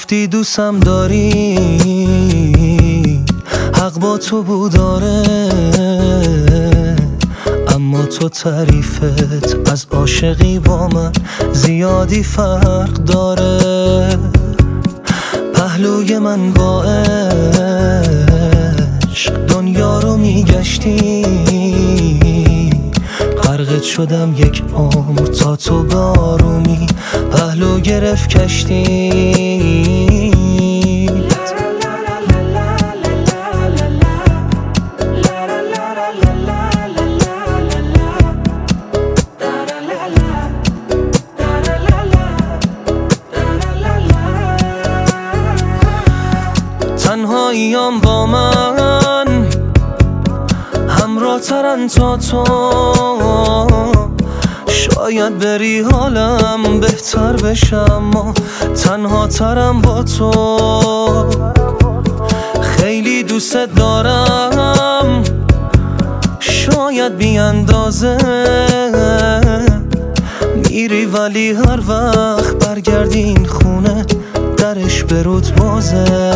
گفتی دوستم داری، حق با تو بود آره، اما تو تعریفت از عاشقی با من زیادی فرق داره. پهلوی من با عشق دنیا رو میگشتی، غرقت شدم یک عمر تا تو به آرومی پهلو گرفت کشتی. تنهاییام با من همراه ترن تا تو، شاید بری حالم بهتر بشه، اما تنها ترم با تو. خیلی دوست دارم شاید بی اندازه، میری ولی هر وقت برگردی این خونه درش برود بازه.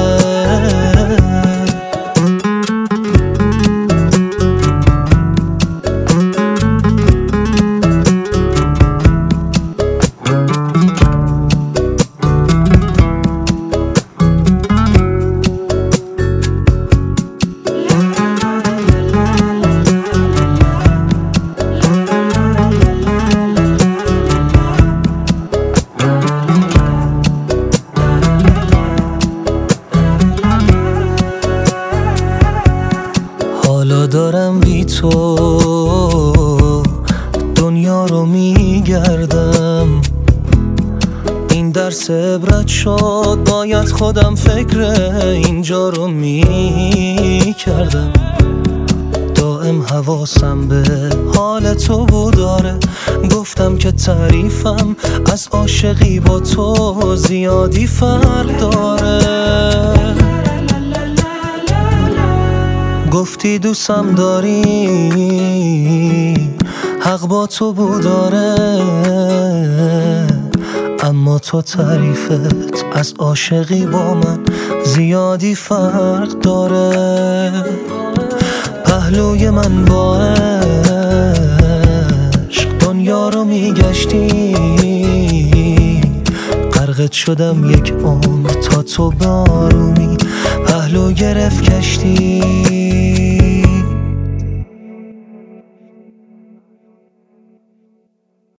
حالا دارم بی تو دنیا رو میگردم، این درس عبرت شد، باید خودم فکر اینجا رو میکردم. دائم حواسم به حال تو بود داره، گفتم که تعریفم از عاشقی با تو زیادی فرق داره. گفتی دوستم داری، حق با تو بود آره، اما تو تعریفت از عاشقی با من زیادی فرق داره. پهلوی من با عشق دنیا رو میگشتی، غرقت شدم یک عمر تا تو به آرومی پهلو گرفت کشتی.